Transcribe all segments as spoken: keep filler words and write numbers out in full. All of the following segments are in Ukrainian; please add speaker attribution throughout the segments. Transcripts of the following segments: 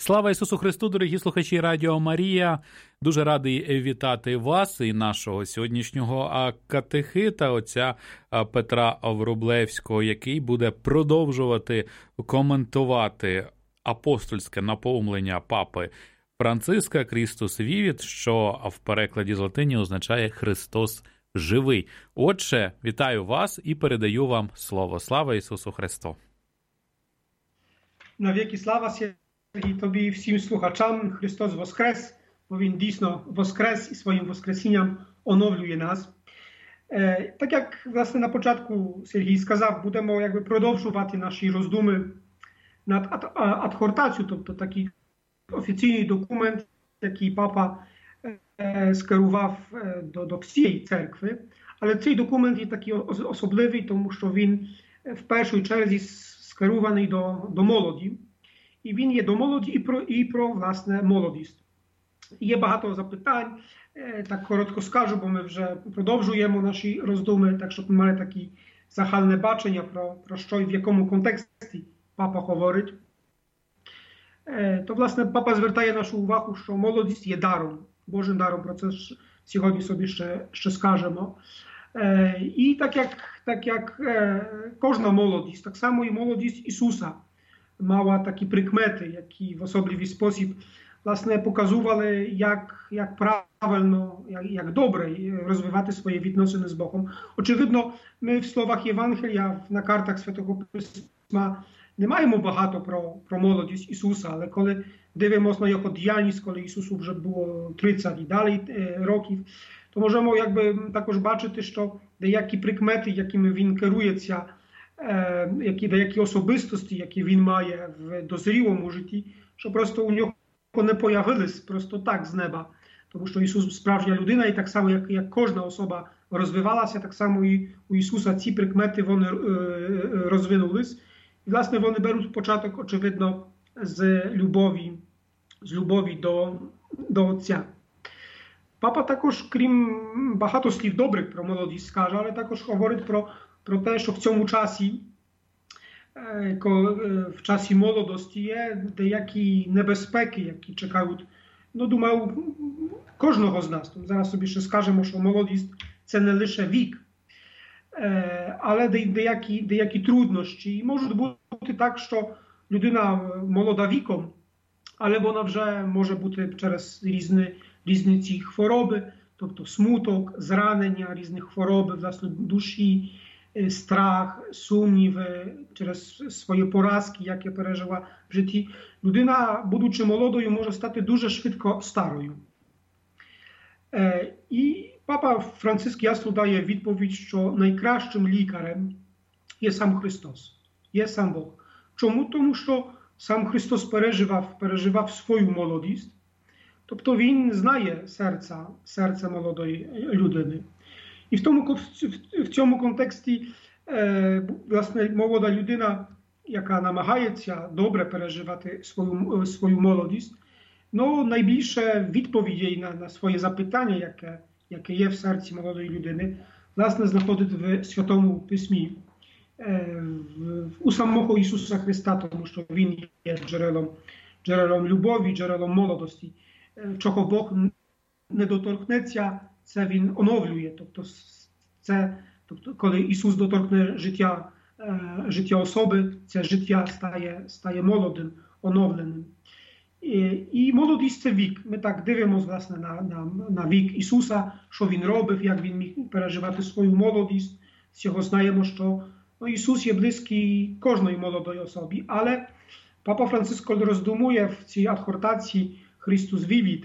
Speaker 1: Слава Ісусу Христу, дорогі слухачі Радіо Марія. Дуже радий вітати вас і нашого сьогоднішнього катехита, отця Петра Врублевського, який буде продовжувати коментувати апостольське наповнення папи Франциска «Крістус вівіт», що в перекладі з латині означає «Христос живий». Отже, вітаю вас і передаю вам слово. Слава Ісусу Христу!
Speaker 2: Навіки слава Сергій тобі і всім слухачам. Христос воскрес, бо Він дійсно воскрес і своїм воскресінням оновлює нас. Е, так як, власне, на початку Сергій сказав, будемо якби продовжувати наші роздуми над адхортацією, тобто такий офіційний документ, який папа е, скерував до, до всієї церкви. Але цей документ є такий особливий, тому що він в першій черзі скерований до, до молоді. І він є до молоді і про, і про, власне, молодість. Є багато запитань, так коротко скажу, бо ми вже продовжуємо наші роздуми, так щоб ми мали таке загальне бачення про, про що і в якому контексті папа говорить. То, власне, папа звертає нашу увагу, що молодість є даром, Божим даром, про це сьогодні собі ще, ще скажемо. І так як, так як кожна молодість, так само і молодість Ісуса мала такі прикмети, які в особливий спосіб, власне, показували, як, як правильно, як, як добре розвивати свої відносини з Богом. Очевидно, ми в словах Євангелія, на картах Святого Письма не маємо багато про, про молодість Ісуса, але коли дивимося на його діяльність, коли Ісусу вже було тридцять і далі років, то можемо якби також бачити, що деякі прикмети, якими він керується, е, які, деякі особистості, які він має в дозрілому житті, що просто у нього не появились просто так з неба. Тому що Ісус справжня людина, і так само, як, як кожна особа розвивалася, так само і у Ісуса ці прикмети вони е, розвинулись. І, власне, вони беруть початок, очевидно, з любові, з любові до, до Отця. Папа також, крім багато слів добрих про молодість скаже, але також говорить про, про те, що в цьому часі, в часі молодості є деякі небезпеки, які чекають, ну, думаю, кожного з нас. Зараз собі ще скажемо, що молодість – це не лише вік, але деякі, деякі труднощі. І може бути так, що людина молода віком, але вона вже може бути через різні різні ці хвороби, тобто смуток, зранення, різні хвороби, власне, душі, страх, сумніви через свої поразки, які пережила в житті. Людина, будучи молодою, може стати дуже швидко старою. І папа Франциск ясно дає відповідь, що найкращим лікарем є сам Христос, є сам Бог. Чому? Тому що сам Христос переживав, переживав свою молодість. Тобто він знає серця, серця молодої людини. І в тому, в цьому контексті, власне, молода людина, яка намагається добре переживати свою, свою молодість, ну, найбільше відповідей на, на своє запитання, яке, яке є в серці молодої людини, власне, знаходить в Святому Письмі, в, у самого Ісуса Христа, тому що Він є джерелом, джерелом любові, джерелом молодості. Чого Бог не доторкнеться, це Він оновлює. Тобто, це, тобто коли Ісус доторкне життя, е, життя особи, це життя стає, стає молодим, оновленим. І, і молодість – це вік. Ми так дивимося, власне, на, на, на вік Ісуса, що Він робив, як Він міг переживати свою молодість. З цього знаємо, що ну, Ісус є близький кожної молодої особі. Але папа Франциск, коли роздумує в цій адхортації Христос вівіт,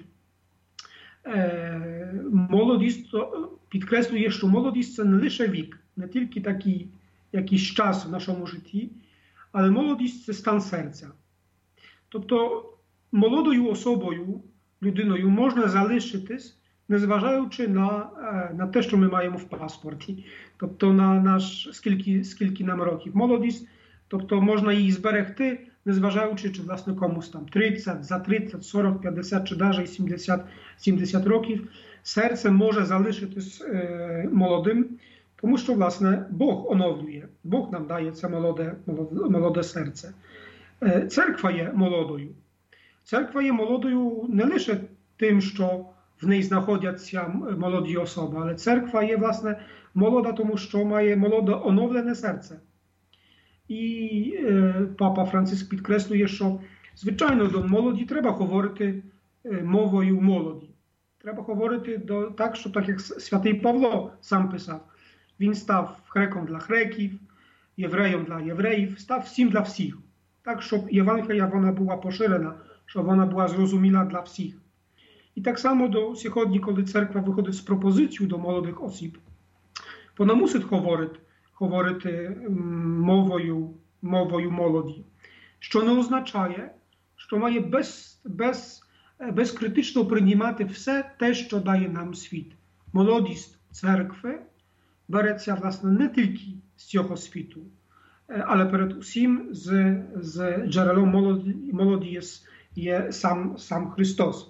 Speaker 2: молодість підкреслює, що молодість – це не лише вік, не тільки такий якийсь час в нашому житті, але молодість – це стан серця. Тобто молодою особою, людиною можна залишитись, незважаючи на, на те, що ми маємо в паспорті. Тобто на наш, скільки, скільки нам років. Молодість, тобто можна її зберегти, незважаючи, чи, власне, комусь там тридцять, за тридцять, сорок, п'ятдесят, чи навіть сімдесят, сімдесят років, серце може залишитись е, молодим, тому що, власне, Бог оновлює, Бог нам дає це молоде, молоде, молоде серце. Е, церква є молодою. Церква є молодою не лише тим, що в ній знаходяться молоді особи, але церква є, власне, молода, тому що має молоде оновлене серце. І е, папа Франциск підкреслює, що, звичайно, до молоді треба говорити е, мовою молоді. Треба говорити до, так, що так як святий Павло сам писав. Він став греком для греків, євреєм для євреїв, став всім для всіх. Так, щоб Євангелія вона була поширена, щоб вона була зрозуміла для всіх. І так само до сьогодні, коли церква виходить з пропозицією до молодих осіб, вона мусить говорити, говорити мовою, мовою молоді, що не означає, що має без, без, безкритично приймати все те, що дає нам світ. Молодість церкви береться, власне, не тільки з цього світу, але перед усім з, з джерелом молоді, молоді є, є сам, сам Христос.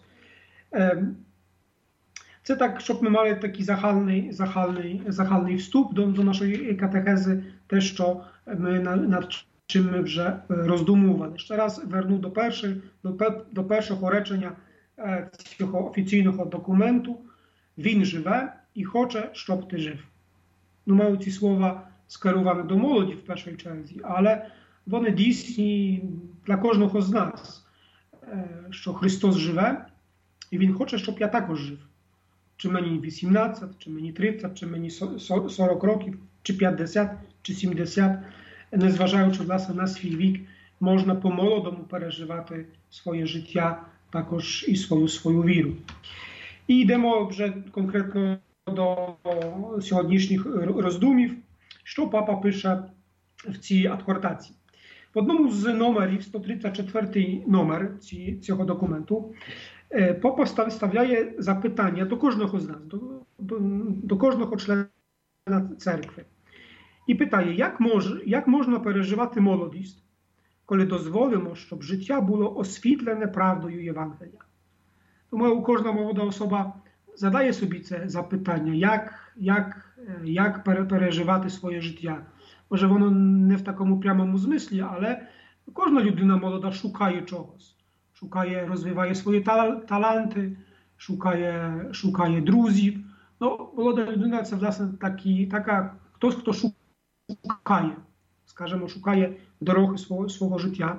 Speaker 2: Це так, щоб ми мали такий загальний, загальний, загальний вступ до, до нашої катехези, те, що ми над чим ми вже роздумували. Ще раз верну до, першої, до, до першого речення цього офіційного документу. Він живе і хоче, щоб ти жив. Ну, маю ці слова скеровані до молоді в першій черзі, але вони дійсні для кожного з нас, що Христос живе і Він хоче, щоб я також жив. Чи мені вісімнадцять, чи мені тридцять, чи мені сорок років, чи п'ятдесят, чи сімдесят, незважаючи, власне, на свій вік, можна по-молодому переживати своє життя, також і свою, свою віру. І йдемо вже конкретно до сьогоднішніх роздумів, що папа пише в цій адхортації. В одному з номерів, сто тридцять четвертий номер цього документу, папа ставляє запитання до кожного з нас, до, до, до кожного члена церкви. І питає, як, мож, як можна переживати молодість, коли дозволимо, щоб життя було освітлене правдою Євангелія. Тому кожна молода особа задає собі це запитання, як, як, як переживати своє життя. Може, воно не в такому прямому змислі, але кожна людина молода шукає чогось. Шукає, розвиває свої таланти, шукає, шукає друзів. Ну, молода людина – це, власне, такі, така, хтось, хто шукає, скажімо, шукає дороги свого, свого життя.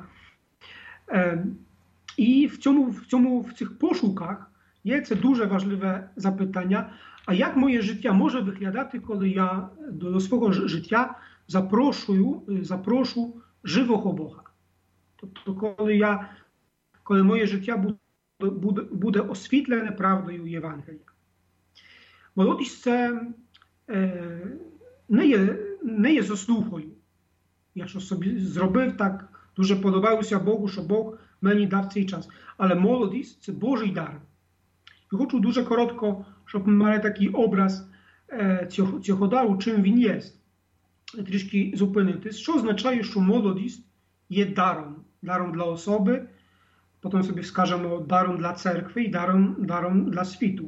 Speaker 2: Е, і в, цьому, в, цьому, в цих пошуках є це дуже важливе запитання, а як моє життя може виглядати, коли я до свого життя запрошую, запрошу живого Бога? Тобто, коли я коли моє життя буде, буде, буде освітлене правдою Євангелія. Молодість це е, не, є, не є заслугою. Я що собі зробив так, дуже подобаюся Богу, що Бог мені дав цей час. Але молодість – це Божий дар. І хочу дуже коротко, щоб ми мали такий образ е, цього, цього дару, чим він є. Трішки зупинитись. Що означає, що молодість є даром? Даром для особи, потім собі скажемо даром для церкви і даром, даром для світу.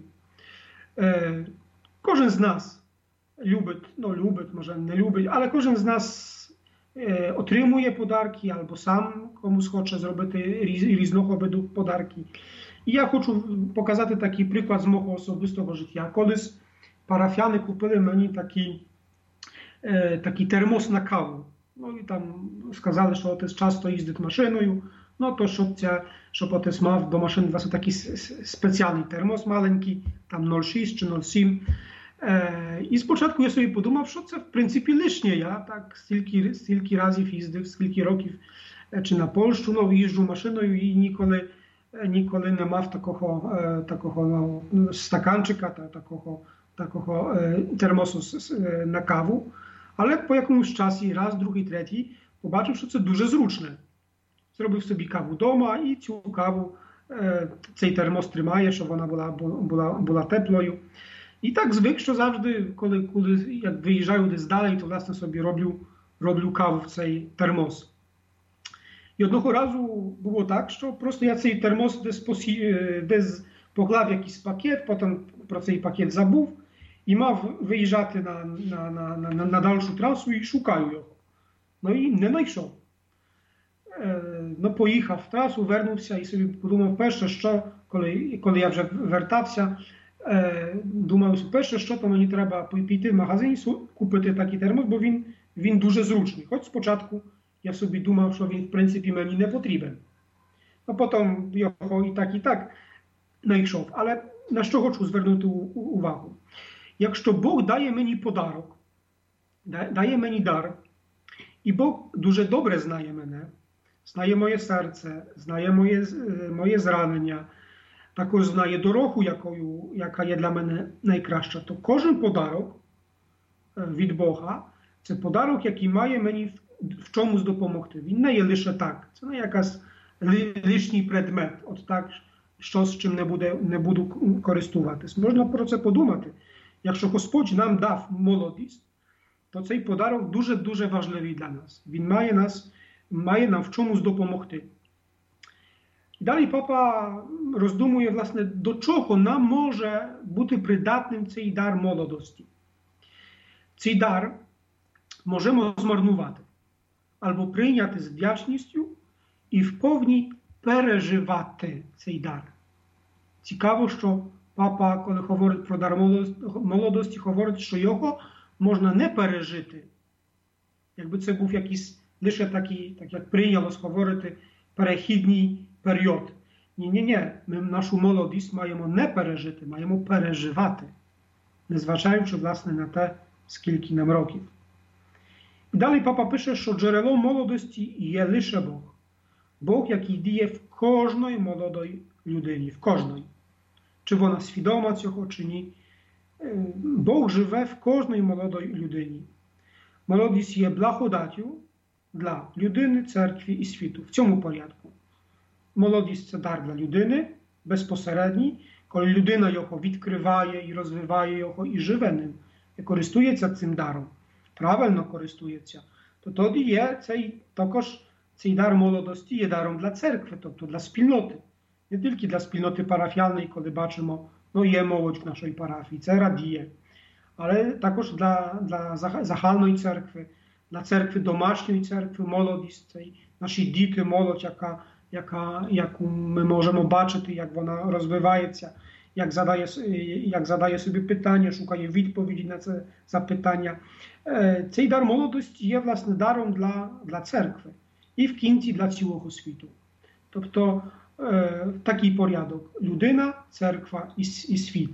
Speaker 2: Е, кожен з нас любить, ну любить, може не любить, але кожен з нас е, отримує подарки або сам комусь хоче зробити різ, різного виду подарки. І я хочу показати такий приклад з мого особистого життя. Колись парафіяни купили мені такий, е, такий термос на каву. Ну і там сказали, що отець часто їздить машиною, ну то щоб, ця, щоб отець мав до машини власне такий спеціальний термос маленький, там нуль шість чи нуль сім. Е, і спочатку я собі подумав, що це в принципі лишнє. Я так стільки, стільки разів їздив, скільки років чи на Польщу, ну їжджу машиною і ніколи, ніколи не мав такого, е, такого ну, стаканчика, та, такого, такого е, термосу е, на каву. Але по якомусь часі, раз, другий, третій, побачив, що це дуже зручне. Зробив собі каву вдома і цю каву, е, цей термос тримає, щоб вона була, була, була теплою. І так звик, що завжди, коли, коли як виїжджаю десь далі, то власне собі роблю, роблю каву в цей термос. І одного разу було так, що просто я цей термос десь, посі, десь поклав якийсь пакет, потім про цей пакет забув і мав виїжджати на, на, на, на, на дальшу трасу і шукаю його. Ну і не знайшов. ну, поїхав в трасу, вернувся і собі подумав, перше, що, коли, коли я вже вертався, думав, перше, що, то мені треба піти в магазин, купити такий термос, бо він, він дуже зручний. Хоч спочатку я собі думав, що він, в принципі, мені не потрібен. А потім його і так, і так знайшов. Але на що хочу звернути увагу? Якщо Бог дає мені подарок, дає мені дар, і Бог дуже добре знає мене, знає моє серце, знає моє, моє зранення, також знає дорогу, якою, яка є для мене найкраща, то кожен подарок від Бога – це подарок, який має мені в чомусь допомогти. Він не є лише так, це не якась лишній предмет, от так, що з чим не, буде, не буду користуватись. Можна про це подумати. Якщо Господь нам дав молодість, то цей подарок дуже-дуже важливий для нас. Він має, нас, має нам в чомусь допомогти. І далі папа роздумує, власне, до чого нам може бути придатним цей дар молодості. Цей дар можемо змарнувати, або прийняти з вдячністю і в повній переживати цей дар. Цікаво, що папа, коли говорить про дар молодості, говорить, що його можна не пережити. Якби це був якийсь лише такий, так як прийнялось говорити, перехідний період. Ні-ні-ні, ми нашу молодість маємо не пережити, маємо переживати, незважаючи, власне, на те, скільки нам років. І далі папа пише, що джерелом молодості є лише Бог. Бог, який діє в кожної молодої людині, в кожної. Чи вона свідома цього, чи ні. Бог живе в кожної молодої людині. Молодість є благодаттю для людини, церкви і світу. В цьому порядку. Молодість – це дар для людини, безпосередній, коли людина його відкриває і розвиває його і живе ним, і користується цим даром, правильно користується, то тоді є цей, також цей дар молодості є даром для церкви, тобто для спільноти. Не тільки для спільноти парафіальної, коли бачимо, ну є молодь в нашій парафії, це радіє, але також для, для загальної церкви, для церкви, домашньої церкви, молодість, це наші діти, молодь, яка, яка, яку ми можемо бачити, як вона розвивається, як задає, як задає собі питання, шукає відповіді на це запитання. Цей дар молодості є, власне, даром для, для церкви і в кінці для цілого світу. Тобто, такий порядок – людина, церква і, і світ.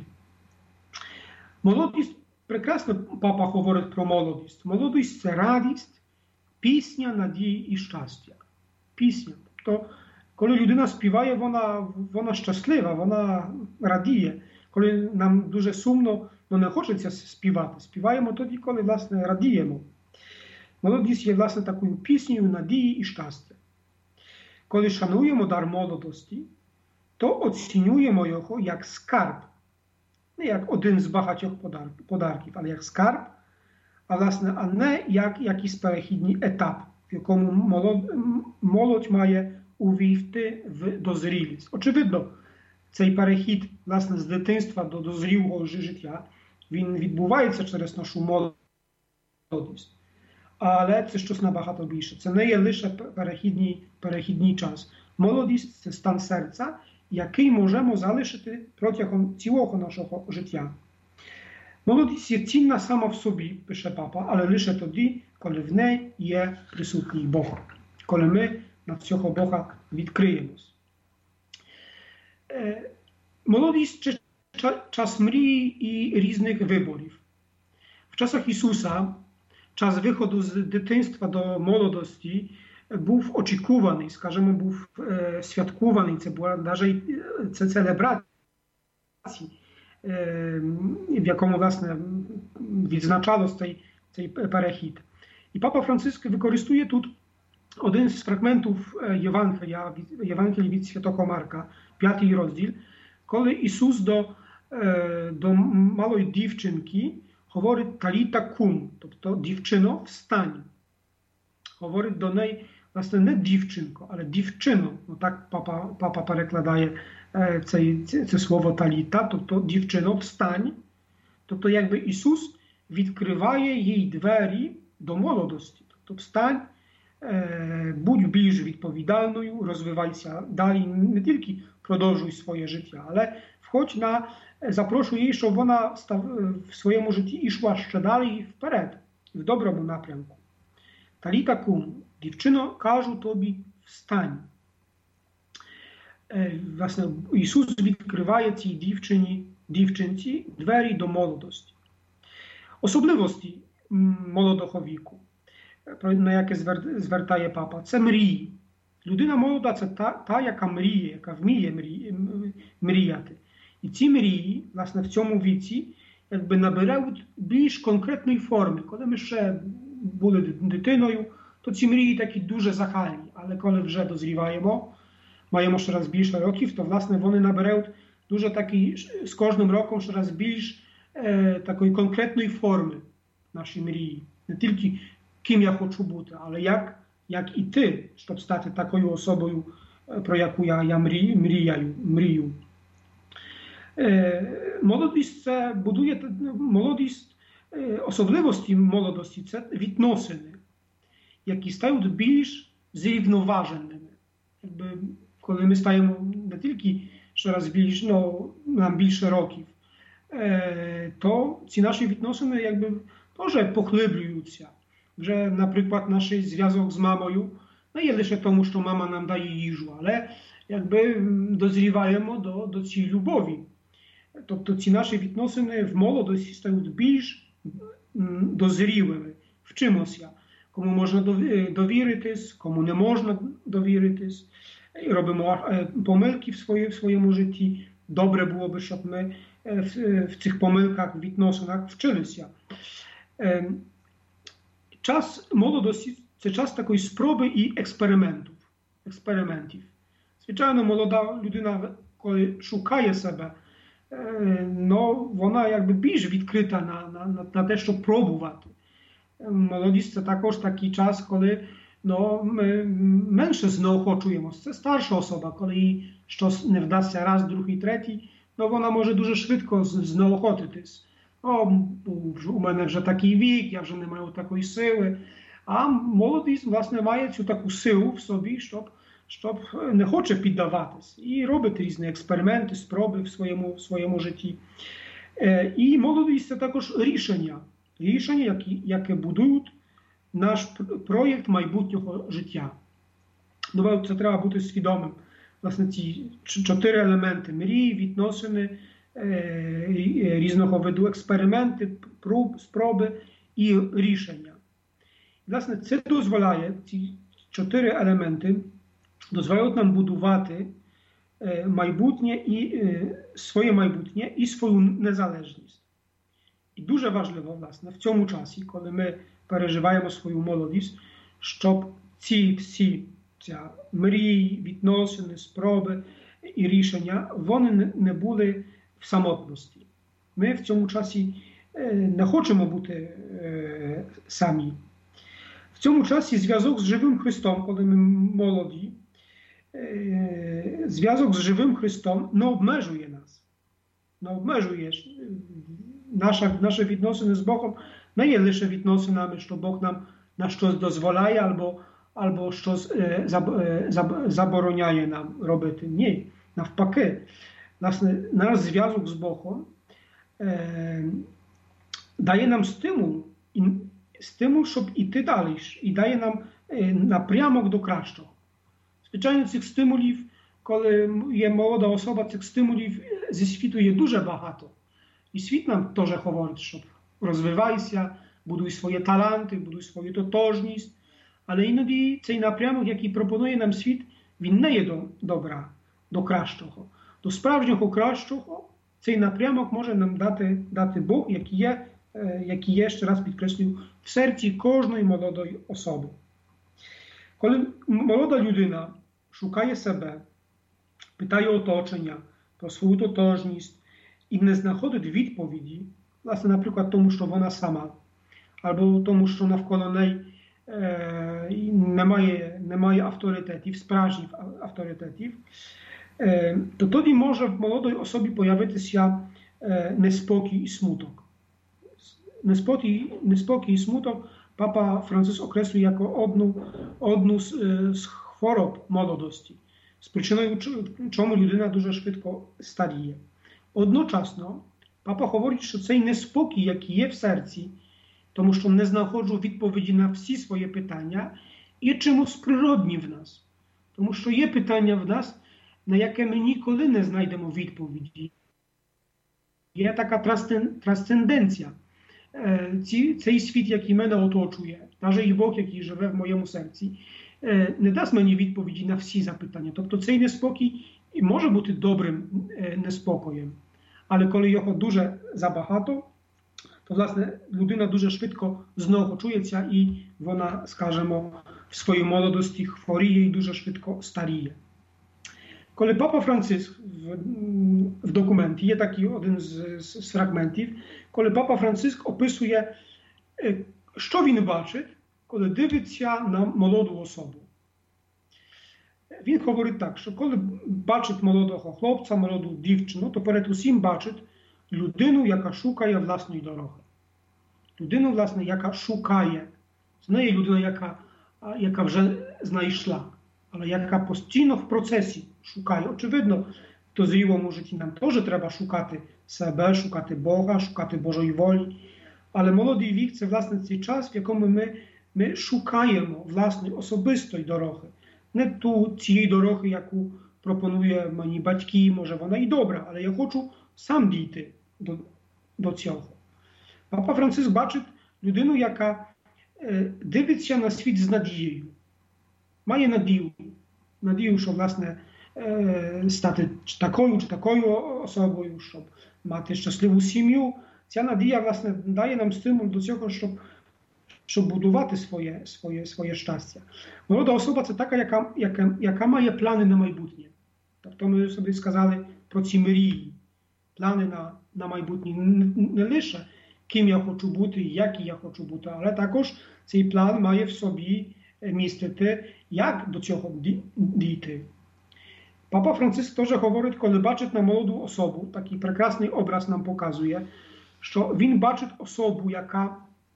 Speaker 2: Молодість, прекрасно папа говорить про молодість. Молодість – це радість, пісня, надії і щастя. Пісня. Тобто, коли людина співає, вона, вона щаслива, вона радіє. Коли нам дуже сумно, ну не хочеться співати, співаємо тоді, коли, власне, радіємо. Молодість є, власне, такою піснею надії і щастя. Коли шануємо дар молодості, то оцінюємо його як скарб. Не як один з багатьох подарків, але як скарб, а, власне, а не як якийсь перехідний етап, в якому молодь, молодь має увійти в дозрілість. Очевидно, цей перехід, власне, з дитинства до дозрілого життя, він відбувається через нашу молодість. Але це щось набагато більше. Це не є лише перехідний, перехідний час. Молодість – це стан серця, який можемо залишити протягом цілого нашого життя. Молодість є цінна сама в собі, пише папа, але лише тоді, коли в неї є присутній Бог. Коли ми на цього Бога відкриємось. Молодість – це час мрії і різних виборів. В часах Ісуса час виходу з дитинства до молодості був очікуваний, скажімо, був е, святкуваний, це була навіть це целебрація, е, в якому, власне, відзначалось цей, цей перехід. І папа Франциск використовує тут один з фрагментів Євангелія, Євангелія від Святого Марка, п'ятий розділ, коли Ісус до, е, до малої дівчинки говорить «таліта кум», тобто «дівчино, встань». Говорить до неї, власне, не «дівчинко», але «дівчино». Ну, так папа, папа перекладає е, це, це, це слово «таліта», тобто «дівчино, встань». Тобто, якби Ісус відкриває їй двері до молодості. Тобто, встань, будь більш відповідальною, розвивайся далі, не тільки продовжуй своє життя, але входь на, запрошуй її, щоб вона в своєму житті йшла ще далі вперед, в доброму напрямку. Таліта кум, дівчино, кажу тобі, встань. Власне, Ісус відкриває цій дівчині, дівчинці двері до молодості. Особливості молодого віку, на яке звертає папа, це мрії. Людина молода – це та, та, яка мріє, яка вміє мрі, мріяти. І ці мрії, власне, в цьому віці, якби набирають більш конкретної форми. Коли ми ще були дитиною, то ці мрії такі дуже загальні. Але коли вже дозріваємо, маємо щораз більше років, то, власне, вони набирають дуже такі, з кожним роком щораз більш е, такої конкретної форми наші мрії. Не тільки ким я хочу бути, але як, як і ти, щоб стати такою особою, про яку я, я мрію, мрію. мрію. Е, молодість це будує, молодість, е, особливості молодості це відносини, які стають більш зрівноваженими. Якби, коли ми стаємо не тільки щораз більш, ну, нам більше років, е, то ці наші відносини якби теж поглиблюються. Вже, наприклад, наш зв'язок з мамою не є лише тому, що мама нам дає їжу, але якби дозріваємо до, до цієї любові. Тобто ці наші відносини в молодості стають більш дозрілими, вчимося. Кому можна довіритись, кому не можна довіритись. Робимо помилки в, свої, в своєму житті. Добре було б, щоб ми в, в цих помилках, відносинах вчилися. Час молодості – це час такої спроби і експериментів. експериментів. Звичайно, молода людина, коли шукає себе, ну, вона якби більш відкрита на, на, на те, щоб пробувати. Молодість – це також такий час, коли ну, ми менше знеохочуємо. Це старша особа, коли їй щось не вдасться раз, другий, третій, ну, вона може дуже швидко знеохотитись. О, у мене вже такий вік, я вже не маю такої сили. А молодість, власне, має цю таку силу в собі, щоб, щоб не хоче піддаватись. І робить різні експерименти, спроби в своєму, в своєму житті. Е, і молодість – це також рішення. Рішення, які, які будують наш проєкт майбутнього життя. Думаю, це треба бути свідомим. Власне, ці чотири елементи – мрії, відносини, різного виду експерименти, проб, спроби і рішення. Власне, це дозволяє, ці чотири елементи дозволяють нам будувати майбутнє і своє майбутнє і свою незалежність. І дуже важливо, власне, в цьому часі, коли ми переживаємо свою молодість, щоб ці всі ця мрії, відносини, спроби і рішення, вони не були в самотності. Ми в цьому часі не хочемо бути самі. В цьому часі зв'язок з живим Христом, коли ми молоді, зв'язок з живим Христом не обмежує нас. Не обмежує. Наша, наші відносини з Богом не є лише відносинами, що Бог нам на щось дозволяє або, або щось забороняє нам робити. Ні, навпаки. Власне, наш зв'язок з Богом е, дає нам стимул, і, стимул, щоб іти далі, і дає нам е, напрямок до кращого. Звичайно, цих стимулів, коли є молода особа, цих стимулів зі світу є дуже багато. І світ нам теж говорить, що розвивайся, будуй свої таланти, будуй свою тотожність. Але іноді цей напрямок, який пропонує нам світ, він не є до добра, до кращого. До справжнього кращого цей напрямок може нам дати, дати Бог, який є, який є, ще раз підкреслюю, в серці кожної молодої особи. Коли молода людина шукає себе, питає оточення про свою тотожність і не знаходить відповіді, власне, наприклад, тому, що вона сама, або тому, що навколо неї е, немає, немає авторитетів, справжніх авторитетів, то тоді може в молодій особі появитися неспокій і смуток. Неспокій, неспокій і смуток Papa Франциск окреслює як одну, одну з, з хвороб молодості, з причиною чому людина дуже швидко старіє. Одночасно папа говорить, що цей неспокій, який є в серці, тому що не знаходжу відповіді на всі свої питання, є чимось природнім в нас. Тому що є питання в нас, на яке ми ніколи не знайдемо відповіді. Є така трансценденція. Цей світ, який мене оточує, навіть і Бог, який живе в моєму серці, не дасть мені відповіді на всі запитання. Тобто цей неспокій може бути добрим неспокоєм. Але коли його дуже забагато, то, власне, людина дуже швидко знеохочується і вона, скажімо, в своїй молодості хворіє і дуже швидко старіє. Коли Папа Франциск в, в документі, є такий один з, з, з фрагментів, коли Папа Франциск описує, що він бачить, коли дивиться на молоду особу. Він говорить так, що коли бачить молодого хлопця, молоду дівчину, то перед усім бачить людину, яка шукає власної дороги. Людину, власне, яка шукає. Це не є людина, яка, яка вже знайшла, але яка постійно в процесі шукає. Очевидно, в дозрілому житті нам теж треба шукати себе, шукати Бога, шукати Божої волі. Але молодий вік – це, власне, цей час, в якому ми, ми шукаємо власної особистої дороги. Не ту цієї дороги, яку пропонує мені батьки, може вона і добра, але я хочу сам дійти до, до цього. Папа Франциск бачить людину, яка е, дивиться на світ з надією. Має надію. Надію, що, власне, е, стати чи такою, чи такою особою, щоб мати щасливу сім'ю. Ця надія, власне, дає нам стимул до цього, щоб щоб будувати своє, своє, своє щастя. Молода особа – це така, яка, яка, яка має плани на майбутнє. Тобто ми собі сказали про ці мрії, плани на, на майбутнє. Не, не лише ким я хочу бути, який я хочу бути, але також цей план має в собі містити, як до цього дійти. Папа Франциск теж говорить, коли бачить на молоду особу, такий прекрасний образ нам показує, що він бачить особу, яка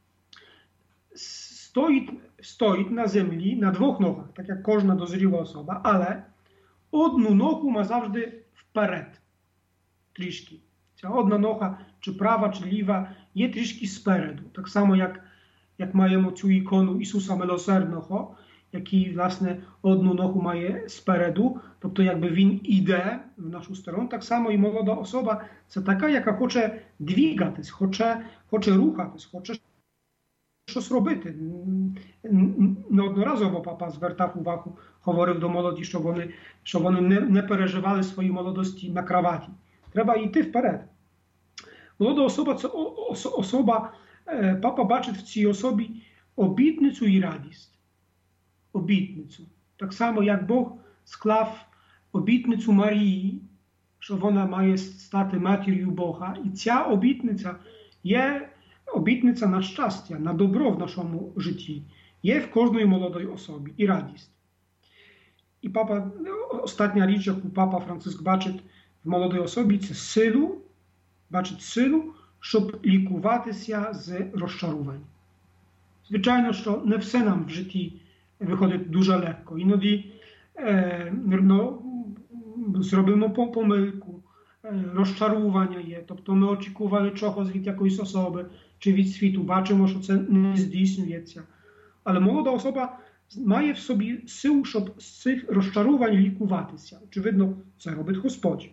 Speaker 2: Стоїть, стоїть на землі на двох ногах, так як кожна дозріла особа, але одну ногу має завжди вперед, трішки. Ця одна нога, чи права, чи ліва, є трішки спереду. Так само, як, як маємо цю ікону Ісуса Милосердного, який, власне, одну ногу має спереду, тобто якби він іде в нашу сторону, так само і молода особа – це така, яка хоче двігатись, хоче, хоче рухатись, хоче щось робити. Неодноразово папа звертав увагу, говорив до молоді, що вони, що вони не, не переживали свої молодості на кроваті. Треба йти вперед. Молода особа – це особа, папа бачить в цій особі обітницю і радість. Обітницю. Так само, як Бог склав обітницю Марії, що вона має стати матір'ю Бога. І ця обітниця є обітниця на щастя, на добро в нашому житті. Є в кожної молодої особі і радість. І папа, остання річ, яку папа Франциск бачить в молодій особі, це силу, бачить силу, щоб лікуватися з розчарувань. Звичайно, що не все нам в житті виходить дуже легко. Іноді е, ну, зробимо помилку, е, розчарування є. Тобто ми очікували чогось від якоїсь особи чи від світу. Бачимо, що це не здійснюється. Але молода особа має в собі силу, щоб з цих розчарувань лікуватися. Очевидно, це робить Господь.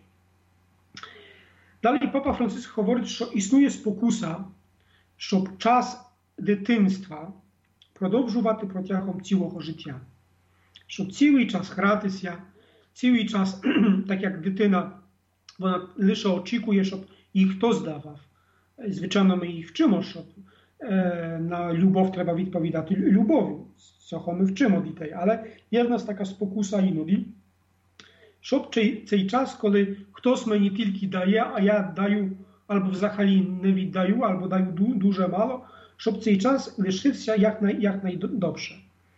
Speaker 2: Далі папа Франциск говорить, що існує спокуса, щоб час дитинства продовжувати протягом цілого життя. Щоб цілий час гратися, цілий час, так як дитина, вона лише очікує, щоб їй хтось давав. Звичайно, ми їх вчимо, що е, на любов треба відповідати любов'ю. Цього ми вчимо дітей. Але є в нас така спокуса іноді, щоб цей, цей час, коли хтось мені тільки дає, а я даю, або взагалі не віддаю, або даю дуже мало, щоб цей час лишився якнайдобше.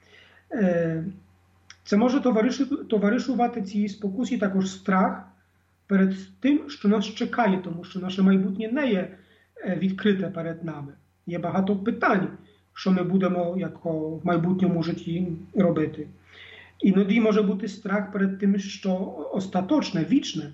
Speaker 2: Це може товаришувати цій спокусі також страх перед тим, що нас чекає, тому що наше майбутнє не є відкрите перед нами. Є багато питань, що ми будемо як в майбутньому житті робити. Іноді може бути страх перед тим, що остаточне, вічне.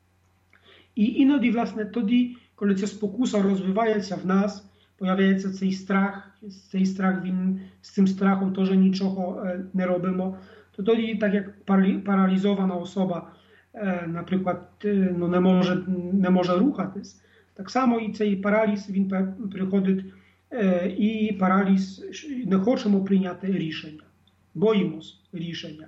Speaker 2: І іноді, власне, тоді, коли ця спокуса розвивається в нас, появляється цей страх, цей страх, він з цим страхом теж нічого не робимо, то тоді, так як паралізована особа, наприклад, ну, не може, не може рухатись, так само і цей параліз, він приходить, і параліз, не хочемо прийняти рішення, боїмось рішення.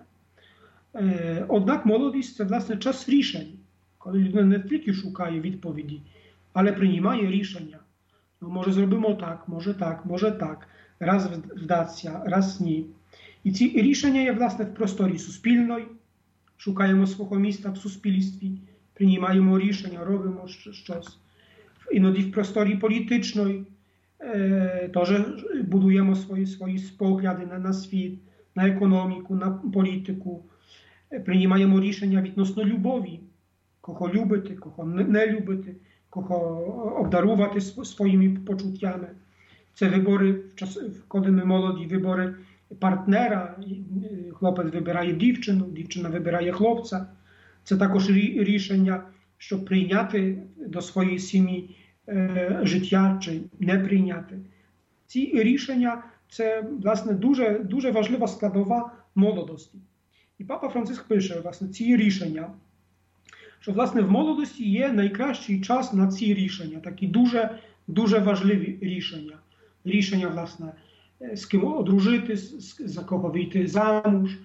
Speaker 2: Однак молодість – це, власне, час рішень, коли людина не тільки шукає відповіді, але приймає рішення. Ну, може зробимо так, може так, може так, раз вдасться, раз ні. І ці рішення є, власне, в просторі суспільної, шукаємо свого місця в суспільстві, приймаємо рішення, робимо щось. Іноді в просторі політичної е, теж будуємо свої, свої погляди на, на світ, на економіку, на політику, приймаємо рішення відносно любові, кого любити, кого не любити, кого обдарувати своїми почуттями. Це вибори, коли ми молоді, вибори партнера, хлопець вибирає дівчину, дівчина вибирає хлопця. Це також рішення, щоб прийняти до своєї сім'ї е, життя чи не прийняти. Ці рішення – це, власне, дуже, дуже важлива складова молодості. І Папа Франциск пише, власне, ці рішення, що, власне, в молодості є найкращий час на ці рішення, такі дуже, дуже важливі рішення. Рішення, власне, з ким одружитись, за кого вийти замуж,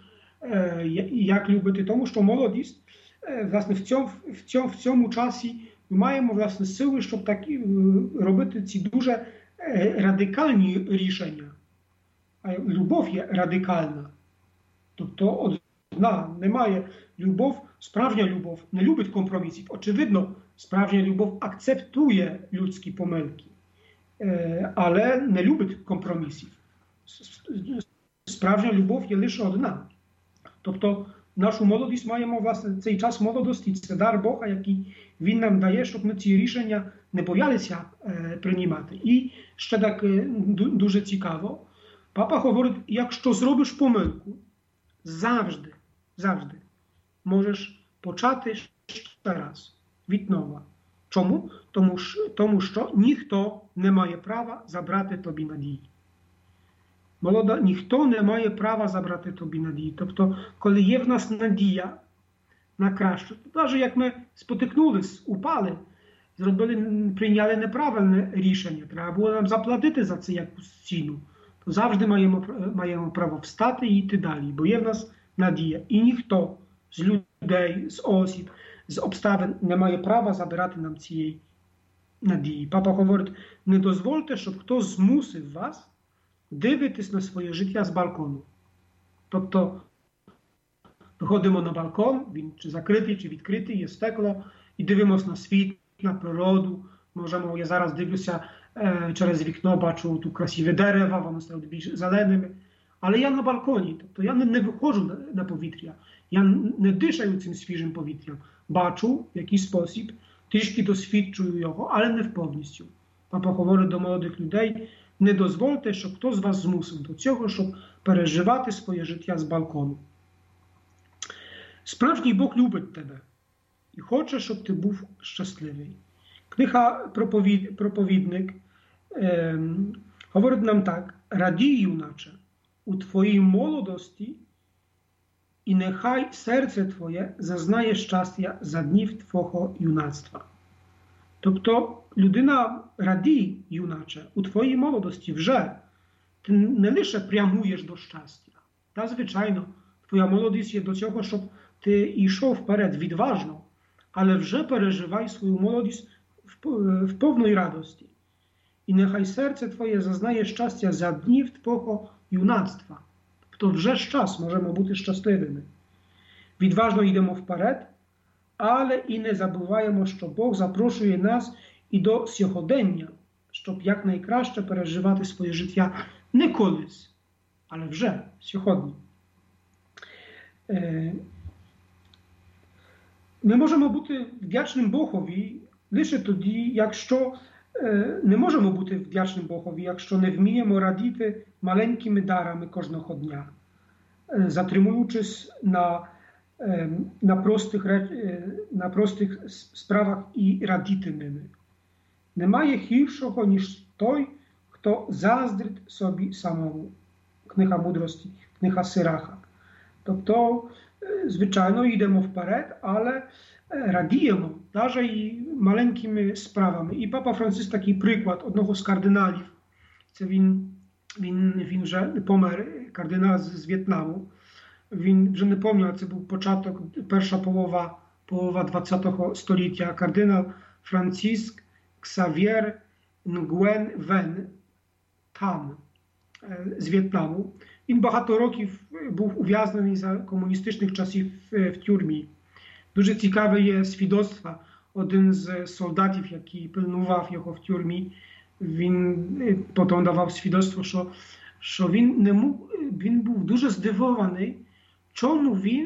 Speaker 2: як любити. Тому що молодість, власне, в цьому, в цьому, в цьому часі ми маємо, власне, сили, щоб такі, робити ці дуже радикальні рішення. А любов є радикальна. Тобто одна, немає любов, справжня любов не любить компромісів. Очевидно, справжня любов акцептує людські помилки, але не любить компромісів. Справжня любов є лише одна. Тобто нашу молодість маємо, власне, цей час молодості, це дар Бога, який Він нам дає, щоб ми ці рішення не боялися приймати. І ще так дуже цікаво, Папа говорить, якщо зробиш помилку, завжди, завжди можеш почати ще раз, від нова. Чому? Тому, тому що ніхто не має права забрати тобі надії. Молода, ніхто не має права забрати тобі надії. Тобто, коли є в нас надія на краще, то навіть як ми спотикнулись, упали, зробили, прийняли неправильне рішення, треба було нам заплатити за це якусь ціну, то завжди маємо, маємо право встати і йти далі, бо є в нас надія. І ніхто з людей, з осіб, з обставин не має права забирати нам цієї надії. Папа говорить, не дозвольте, щоб хтось змусив вас дивитись на своє життя з балкону. Тобто, виходимо на балкон, він чи закритий, чи відкритий, є стекло, і дивимося на світ, на природу. Можемо, я зараз дивлюся е, через вікно, бачу тут красиві дерева, вони стають більш зеленими. Але я на балконі, тобто я не, не виходжу на, на повітря, я не дишаю цим свіжим повітрям. Бачу в якийсь спосіб, трішки досвідчую його, але не повністю. Папа говорить до молодих людей, не дозвольте, щоб хтось з вас змусив до цього, щоб переживати своє життя з балкону. Справжній Бог любить тебе і хоче, щоб ти був щасливий. Книга проповід, «Проповідник» е, говорить нам так, радій, юначе, у твоїй молодості і нехай серце твоє зазнає щастя за днів твого юнацтва. Тобто, людина радій, юначе, у твоїй молодості вже. Ти не лише прямуєш до щастя. Та, звичайно, твоя молодість є до цього, щоб ти йшов вперед відважно, але вже переживай свою молодість в, в повної радості. І нехай серце твоє зазнає щастя за днів твого юнацтва. Тобто вже ж час можемо бути щасливими. Відважно йдемо вперед, але і не забуваємо, що Бог запрошує нас і до сьогодення, щоб якнайкраще переживати своє життя не колись, але вже сьогодні. Ми можемо бути вдячним Богові лише тоді, якщо не можемо бути вдячним Богові, якщо не вміємо радіти маленькими дарами кожного дня, затримуючись на, на, простих, на простих справах і радіти ними. Немає гіршого, ніж той, хто заздрить собі самому. Книга мудрості, книга Сираха. Тобто, звичайно, йдемо вперед, але радіємо, навіть і маленькими справами. І Папа Франциск такий приклад одного з кардиналів. Це він, він, він вже помер, кардинал з, з В'єтнаму. Він вже не пам'ятаю, це був початок, перша полова, полова двадцятого століття. Кардинал Франциск Ксав'єр Нгуен Вен Там з В'єтнаму. Він багато років був ув'язнений за комуністичних часів в тюрмі. Дуже цікаве є свідоцтво. Один з солдатів, який пильнував його в тюрмі, він потім давав свідоцтво, що, що він, не мог, він був дуже здивований, чому він,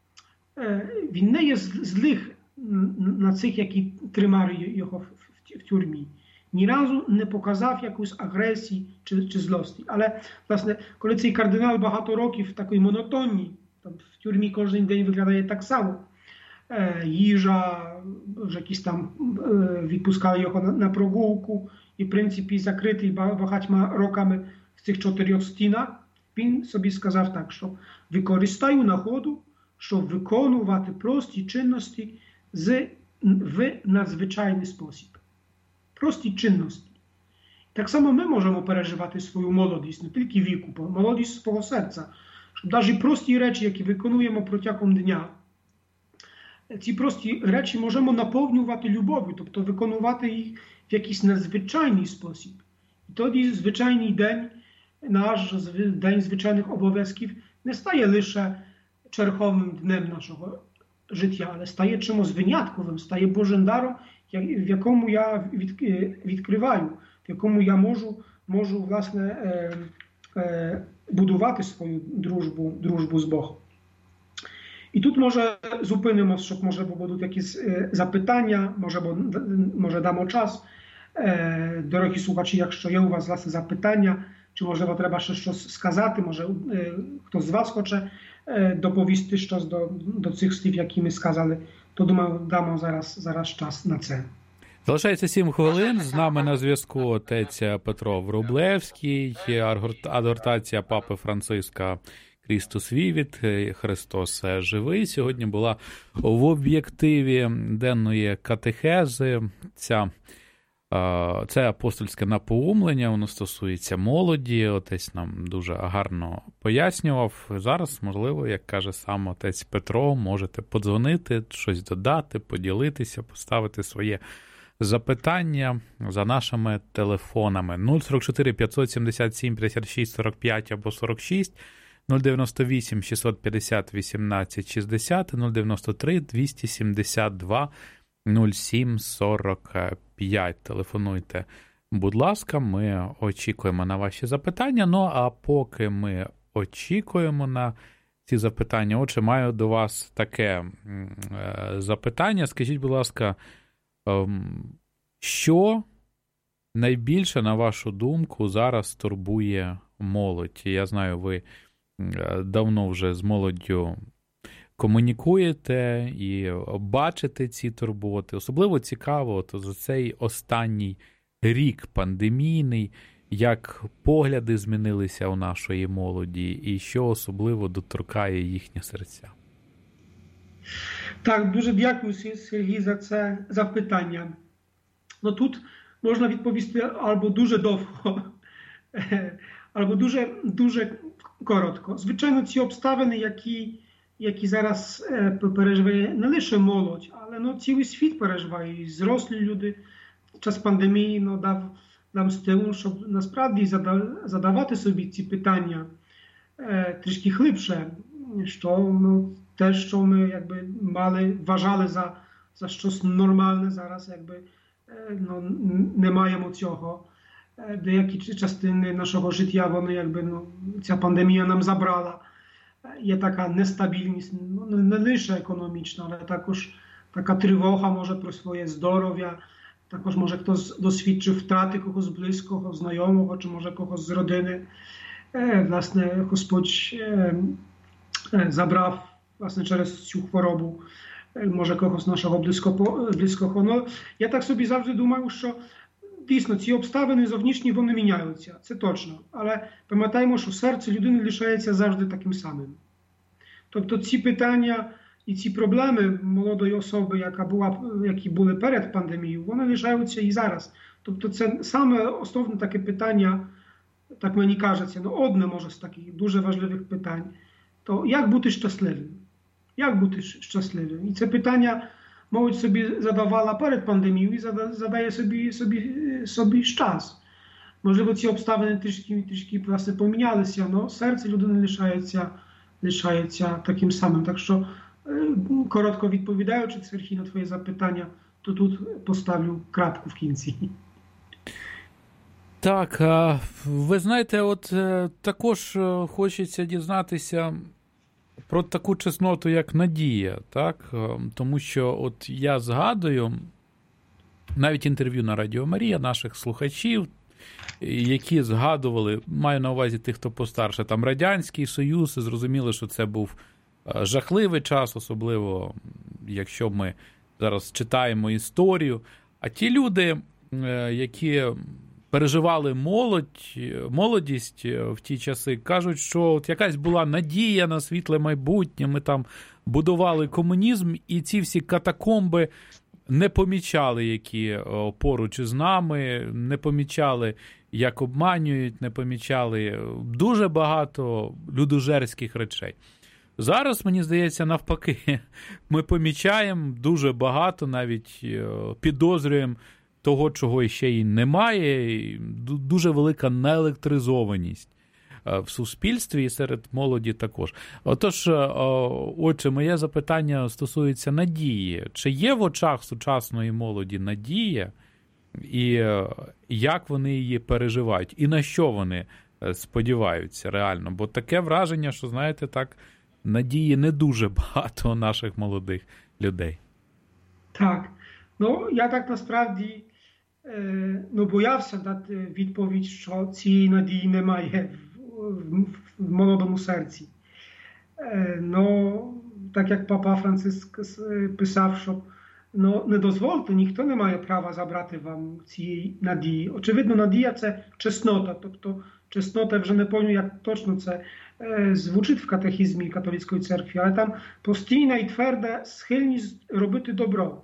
Speaker 2: він не є злих на цих, які тримали його в, в, в тюрмі. Ні разу не показав якусь агресії чи, чи злості. Але, власне, коли цей кардинал багато років такої монотонні, там в тюрмі кожен день виглядає так само, е, їжа, вже якісь там е, відпускали його на, на прогулку, і, в принципі, закритий багатьма роками в цих чотирьох стінах, він собі сказав так, що використаю нагоду, щоб виконувати прості чинності з, в надзвичайний спосіб. Прості чинності. Так само ми можемо переживати свою молодість, не тільки віку, бо молодість свого серця. Щоб навіть прості речі, які виконуємо протягом дня, ці прості речі можемо наповнювати любов'ю, тобто виконувати їх в якийсь надзвичайний спосіб. І тоді звичайний день, наш день звичайних обов'язків не стає лише черговим днем нашого життя, але стає чимось винятковим, стає Божим даром, в якому я відкриваю, в якому я можу, можу власне, е, е, будувати свою дружбу, дружбу з Богом. І тут, може, зупинимося, щоб, може, будуть якісь е, запитання, може, бо, може, дамо час. Е, дорогі слухачі, якщо є у вас, власне, запитання, чи, можливо, треба ще щось сказати, може, е, хтось з вас хоче е, доповісти щось до, до цих слів, які ми сказали, то, думаю, дамо зараз, зараз час на це.
Speaker 1: Залишається сім хвилин. З нами на зв'язку отець Петро Врублевський, адгортація Папи Франциска «Крістус вівіт», Христос живий. Сьогодні була в об'єктиві денної катехези ця Це апостольське напоумлення, воно стосується молоді, отець нам дуже гарно пояснював. Зараз, можливо, як каже сам отець Петро, можете подзвонити, щось додати, поділитися, поставити своє запитання за нашими телефонами. нуль сорок чотири п'ятсот сімдесят сім п'ятдесят шість сорок п'ять або сорок шість, нуль дев'яносто вісім шістсот п'ятдесят вісімнадцять шістдесят, нуль дев'яносто три двісті сімдесят два нуль сім сорок п'ять. Телефонуйте, будь ласка, ми очікуємо на ваші запитання. Ну, а поки ми очікуємо на ці запитання, отже, маю до вас таке запитання. Скажіть, будь ласка, що найбільше, на вашу думку, зараз турбує молодь? Я знаю, ви давно вже з молоддю комунікуєте і бачите ці турботи. Особливо цікаво то за цей останній рік пандемійний, як погляди змінилися у нашої молоді і що особливо доторкає їхні серця.
Speaker 2: Так, дуже дякую, Сергій, за це запитання. Ну, тут можна відповісти або дуже довго, або дуже, дуже коротко. Звичайно, ці обставини, які які зараз переживає не лише молодь, але ну, цілий світ переживає, і зрослі люди. Час пандемії ну, дав нам стимул, щоб насправді задавати собі ці питання е, трішки глибше, що ну, те, що ми якби, мали, вважали за, за щось нормальне, зараз якби, е, ну, не маємо цього. Е, деякі частини нашого життя, вони, якби, ну, ця пандемія нам забрала. Є така нестабільність, ну, не лише економічна, але також така тривога може про своє здоров'я, Також, може, хтось досвідчив втрати когось близького, знайомого, чи, може, когось з родини. Власне, Господь забрав, власне, через цю хворобу, може, когось нашого близького. близького. Ну, я так собі завжди думаю, що дійсно ці обставини зовнішні, вони міняються, це точно. Але пам'ятаємо, що серце людини лишається завжди таким самим. Тобто ці питання і ці проблеми молодої особи, яка була, які були перед пандемією, вони лишаються і зараз. Тобто це саме основне таке питання, так мені кажеться, ну одне, може, з таких дуже важливих питань, то як бути щасливим? Як бути щасливим? І це питання, молодь собі задавала перед пандемією і задає собі, собі, собі час. Можливо, ці обставини трішки, трішки власне, помінялися, але серце людини лишається, лишається таким самим. Так що, коротко відповідаючи, Сергій, на твоє запитання, то тут поставлю крапку в кінці.
Speaker 1: Так, ви знаєте, от також хочеться дізнатися про таку чесноту, як надія, так? Тому що от я згадую навіть інтерв'ю на Радіо Марія наших слухачів, які згадували, маю на увазі тих, хто постарше, там Радянський Союз, зрозуміло, що це був жахливий час, особливо якщо ми зараз читаємо історію. А ті люди, які переживали молодь, молодість в ті часи, кажуть, що от якась була надія на світле майбутнє, ми там будували комунізм, і ці всі катакомби не помічали, які поруч із нами, не помічали, як обманюють, не помічали дуже багато людожерських речей. Зараз, мені здається, навпаки, ми помічаємо дуже багато, навіть підозрюємо того, чого ще й немає, і дуже велика неелектризованість в суспільстві і серед молоді також. Отож, отже, моє запитання стосується надії. Чи є в очах сучасної молоді надія, і як вони її переживають, і на що вони сподіваються реально? Бо таке враження, що, знаєте, так, надії не дуже багато у наших молодих людей. Так.
Speaker 2: Ну, я так насправді ну, боявся дати відповідь, що цієї надії немає в, в, в молодому серці. Ну, так як папа Франциск писав, що ну, не дозвольте, ніхто не має права забрати вам цієї надії. Очевидно, надія – це чеснота, тобто чеснота, вже не пам'ятаю, як точно це звучить в катехізмі католицької церкви, але там постійна і тверда схильність робити добро.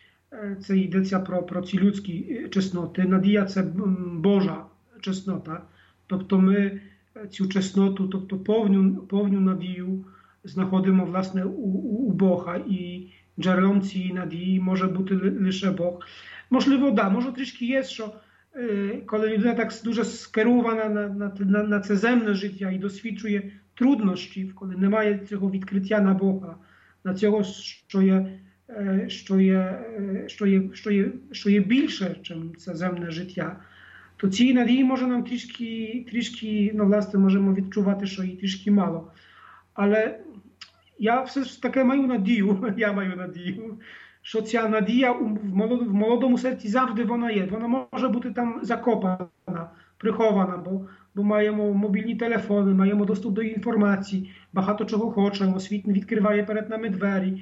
Speaker 2: Це йдеться про, про ці людські чесноти. Надія – це Божа чеснота. Тобто ми цю чесноту, тобто повню, повню надію знаходимо, власне, у, у Бога. І джерелом цієї надії може бути лише Бог. Можливо, да, може трішки є, що коли людина так дуже скерована на, на, на, на це земне життя і досвідчує труднощів, коли немає цього відкриття на Бога, на цього, що є Що є, що, є, що, є, що є більше, ніж це земне життя, то цієї надії може нам трішки, трішки, ну, власне, можемо відчувати, що її трішки мало. Але я все ж таки маю надію, я маю надію, що ця надія в молодому, в молодому серці завжди вона є. Вона може бути там закопана, прихована, бо, бо маємо мобільні телефони, маємо доступ до інформації, багато чого хочемо, світ відкриває перед нами двері,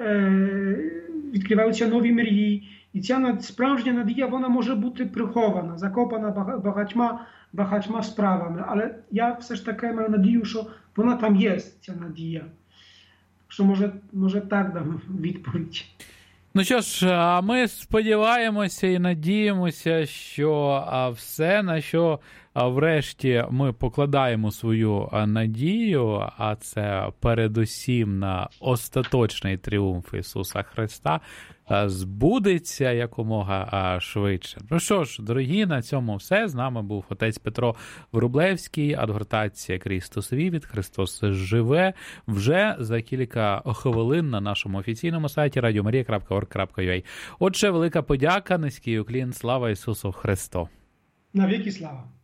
Speaker 2: відкриваються нові мрії. І ця справжня надія, вона може бути прихована, закопана багатьма, багатьма справами. Але я все ж таки маю надію, що вона там є, ця надія. Що може, може так дам відповідь.
Speaker 1: Ну що ж, ми сподіваємося і надіємося, що все, на що врешті ми покладаємо свою надію, а це передусім на остаточний тріумф Ісуса Христа, збудеться якомога швидше. Ну що ж, дорогі, на цьому все. З нами був отець Петро Врублевський, адгортація «Крістос вівід», Христос живе, вже за кілька хвилин на нашому офіційному сайті радіо марія крапка орг крапка ю а. Отже, велика подяка, низький уклін, слава Ісусу Христу!
Speaker 2: Навіки слава!